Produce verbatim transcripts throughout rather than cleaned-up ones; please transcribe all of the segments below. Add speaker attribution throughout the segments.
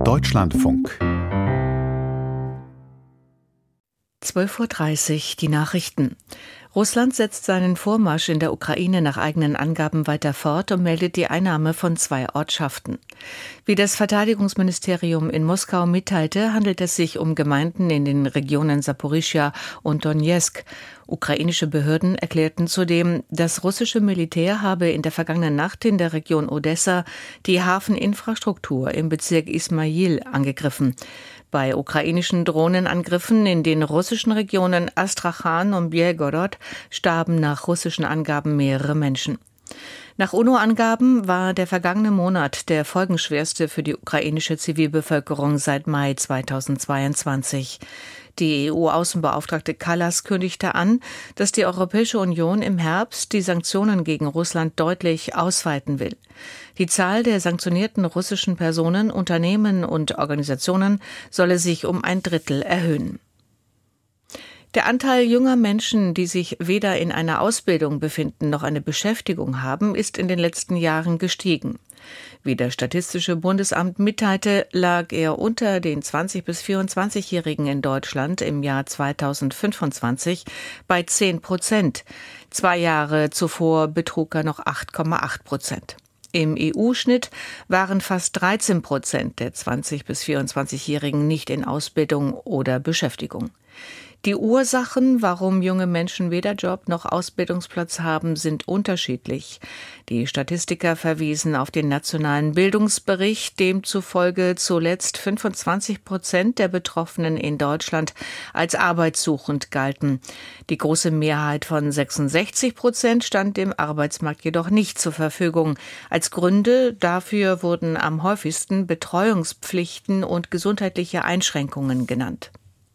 Speaker 1: Deutschlandfunk.
Speaker 2: zwölf Uhr dreißig, die Nachrichten. Russland setzt seinen Vormarsch in der Ukraine nach eigenen Angaben weiter fort und meldet die Einnahme von zwei Ortschaften. Wie das Verteidigungsministerium in Moskau mitteilte, handelt es sich um Gemeinden in den Regionen Saporischschja und Donezk. Ukrainische Behörden erklärten zudem, das russische Militär habe in der vergangenen Nacht in der Region Odessa die Hafeninfrastruktur im Bezirk Ismail angegriffen. Bei ukrainischen Drohnenangriffen in den russischen Regionen Astrachan und Belgorod starben nach russischen Angaben mehrere Menschen. Nach UNO-Angaben war der vergangene Monat der folgenschwerste für die ukrainische Zivilbevölkerung seit Mai zweitausendzweiundzwanzig. Die E U-Außenbeauftragte Kallas kündigte an, dass die Europäische Union im Herbst die Sanktionen gegen Russland deutlich ausweiten will. Die Zahl der sanktionierten russischen Personen, Unternehmen und Organisationen solle sich um ein Drittel erhöhen. Der Anteil junger Menschen, die sich weder in einer Ausbildung befinden noch eine Beschäftigung haben, ist in den letzten Jahren gestiegen. Wie das Statistische Bundesamt mitteilte, lag er unter den zwanzig- bis vierundzwanzigjährigen in Deutschland im Jahr zweitausendfünfundzwanzig bei zehn Prozent. Zwei Jahre zuvor betrug er noch acht Komma acht Prozent. Im E U-Schnitt waren fast dreizehn Prozent der zwanzig- bis vierundzwanzigjährigen nicht in Ausbildung oder Beschäftigung. Die Ursachen, warum junge Menschen weder Job noch Ausbildungsplatz haben, sind unterschiedlich. Die Statistiker verwiesen auf den nationalen Bildungsbericht, demzufolge zuletzt fünfundzwanzig Prozent der Betroffenen in Deutschland als arbeitssuchend galten. Die große Mehrheit von sechsundsechzig Prozent stand dem Arbeitsmarkt jedoch nicht zur Verfügung. Als Gründe dafür wurden am häufigsten Betreuungspflichten und gesundheitliche Einschränkungen genannt.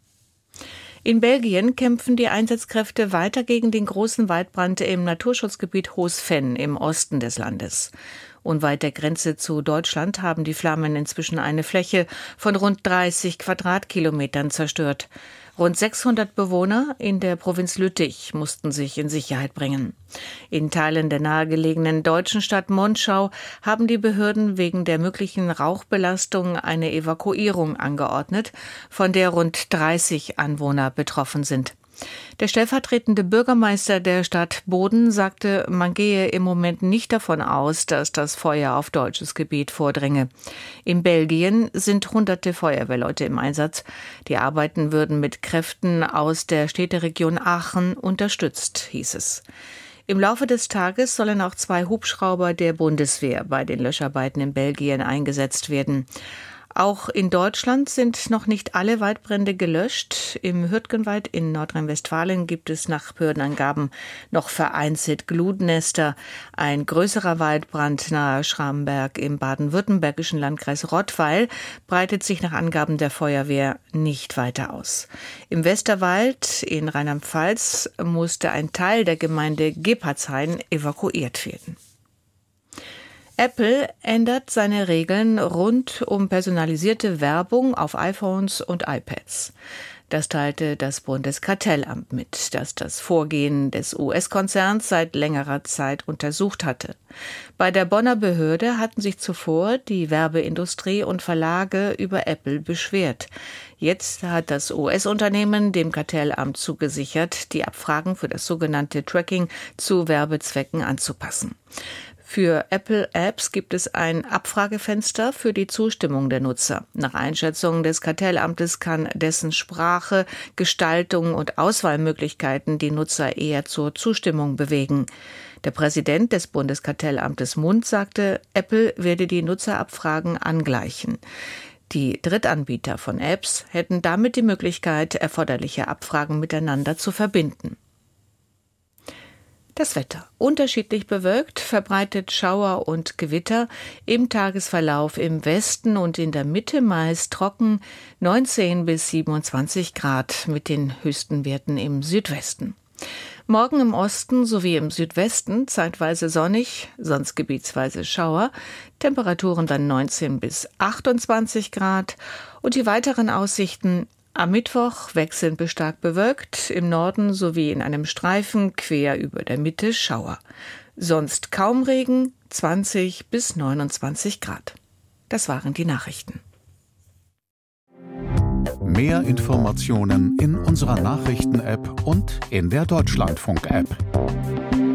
Speaker 2: In Belgien kämpfen die Einsatzkräfte weiter gegen den großen Waldbrand im Naturschutzgebiet Hoos-Venn im Osten des Landes. Unweit der Grenze zu Deutschland haben die Flammen inzwischen eine Fläche von rund dreißig Quadratkilometern zerstört. Rund sechshundert Bewohner in der Provinz Lüttich mussten sich in Sicherheit bringen. In Teilen der nahegelegenen deutschen Stadt Monschau haben die Behörden wegen der möglichen Rauchbelastung eine Evakuierung angeordnet, von der rund dreißig Anwohner betroffen sind. Der stellvertretende Bürgermeister der Stadt Boden sagte, man gehe im Moment nicht davon aus, dass das Feuer auf deutsches Gebiet vordringe. In Belgien sind hunderte Feuerwehrleute im Einsatz. Die Arbeiten würden mit Kräften aus der Städteregion Aachen unterstützt, hieß es. Im Laufe des Tages sollen auch zwei Hubschrauber der Bundeswehr bei den Löscharbeiten in Belgien eingesetzt werden. Auch in Deutschland sind noch nicht alle Waldbrände gelöscht. Im Hürtgenwald in Nordrhein-Westfalen gibt es nach Behördenangaben noch vereinzelt Glutnester. Ein größerer Waldbrand nahe Schramberg im baden-württembergischen Landkreis Rottweil breitet sich nach Angaben der Feuerwehr nicht weiter aus. Im Westerwald in Rheinland-Pfalz musste ein Teil der Gemeinde Gebhardshain evakuiert werden. Apple ändert seine Regeln rund um personalisierte Werbung auf iPhones und iPads. Das teilte das Bundeskartellamt mit, das das Vorgehen des U S-Konzerns seit längerer Zeit untersucht hatte. Bei der Bonner Behörde hatten sich zuvor die Werbeindustrie und Verlage über Apple beschwert. Jetzt hat das U S-Unternehmen dem Kartellamt zugesichert, die Abfragen für das sogenannte Tracking zu Werbezwecken anzupassen. Für Apple-Apps gibt es ein Abfragefenster für die Zustimmung der Nutzer. Nach Einschätzung des Kartellamtes kann dessen Sprache, Gestaltung und Auswahlmöglichkeiten die Nutzer eher zur Zustimmung bewegen. Der Präsident des Bundeskartellamtes Mund sagte, Apple werde die Nutzerabfragen angleichen. Die Drittanbieter von Apps hätten damit die Möglichkeit, erforderliche Abfragen miteinander zu verbinden. Das Wetter. Unterschiedlich bewölkt, verbreitet Schauer und Gewitter, im Tagesverlauf im Westen und in der Mitte meist trocken, neunzehn bis siebenundzwanzig Grad mit den höchsten Werten im Südwesten. Morgen im Osten sowie im Südwesten zeitweise sonnig, sonst gebietsweise Schauer, Temperaturen dann neunzehn bis achtundzwanzig Grad und die weiteren Aussichten: am Mittwoch wechselnd bis stark bewölkt, im Norden sowie in einem Streifen quer über der Mitte Schauer. Sonst kaum Regen, zwanzig bis neunundzwanzig Grad. Das waren die Nachrichten.
Speaker 1: Mehr Informationen in unserer Nachrichten-App und in der Deutschlandfunk-App.